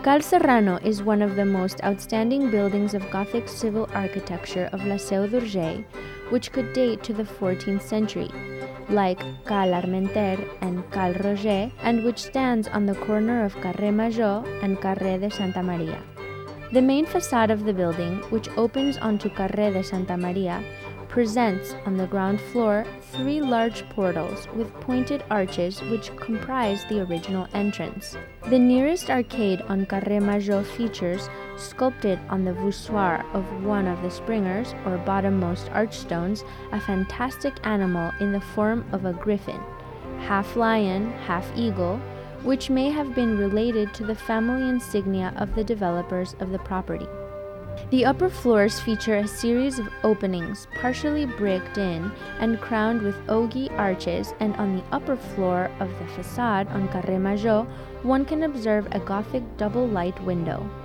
Cal Serrano is one of the most outstanding buildings of Gothic civil architecture of La Seu d'Urgell, which could date to the 14th century, like Cal Armenter and Cal Roger, and which stands on the corner of Carrer Major and Carrer de Santa Maria. The main facade of the building, which opens onto Carrer de Santa Maria, presents on the ground floor 3 large portals with pointed arches which comprise the original entrance. The nearest arcade on Carrer Major features, sculpted on the voussoir of one of the springers or bottommost archstones, a fantastic animal in the form of a griffin, half lion, half eagle, which may have been related to the family insignia of the developers of the property. The upper floors feature a series of openings, partially bricked in and crowned with ogee arches, and on the upper floor of the facade on Carrer Major, one can observe a Gothic double light window.